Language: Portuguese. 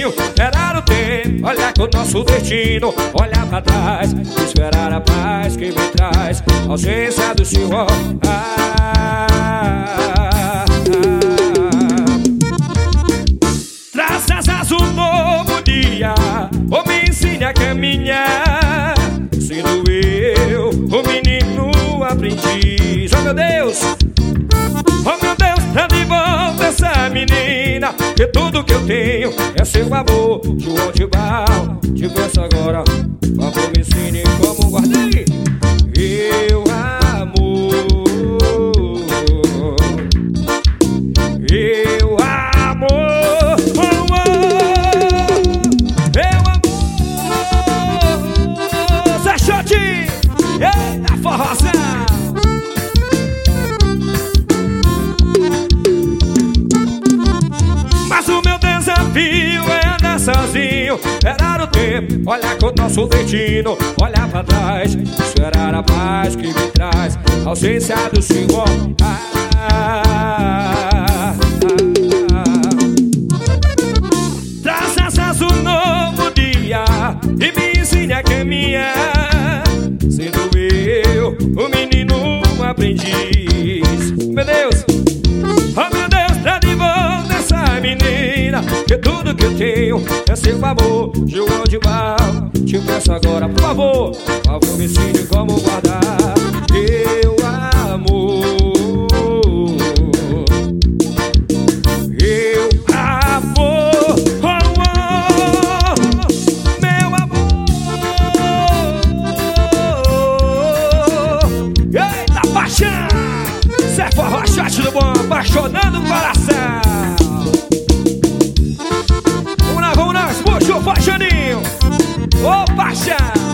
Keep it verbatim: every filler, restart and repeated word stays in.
sozinho, esperar o tempo, olhar com o nosso destino, olhar pra trás, esperar a paz que me traz a ausência do Senhor. Ah, ah, ah. Traz asas um novo dia, ou me ensine a caminhar, sendo eu o menino aprendiz. Oh meu Deus, oh meu Deus, tá de volta essa menina, que tudo que eu tenho é seu amor. João de Bal, te peço agora, por favor me ensine como guardei eu amor, eu amor, oh, oh, eu amor. Zé Shot, eita forrozão. Mas o meu desafio é andar sozinho, esperar o tempo, olhar com o nosso destino, olhar pra trás, esperar a paz que me traz a ausência do Senhor. Ah, ah, ah, ah. Traz asas um novo dia e me ensine a caminhar, sendo eu o menino aprendiz. Meu Deus, oh meu Deus, tá de volta essa menina, que tudo que eu tenho é seu amor. João de Bal, te peço agora, por favor, por favor me ensine como guardar eu amor, eu amor, oh, oh, meu amor. Eita paixão, Zé Forró Shot do bom, apaixonando o coração. Vamos lá, vamos lá, puxa o paixaninho, ô paixão.